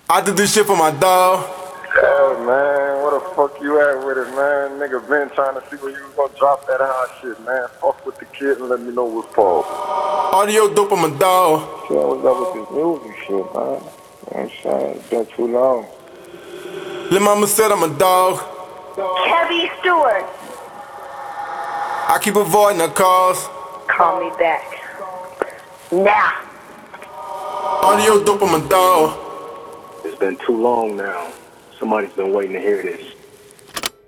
I do this shit for my dog. Yeah, man, where the fuck you at with it, man? Nigga been trying to see when you was gonna drop that hot shit, man. Fuck with the kid and let me know what's up. Audio dope on my dog. Shit, what's up with this music shit, man? You know what I'm saying? It's been too long. Lil' mama said I'm a dog. Kevy Stewart. I keep avoiding her calls. Call me back. Now. Audio dope on my dog. It's been too long now. Somebody's been waiting to hear this.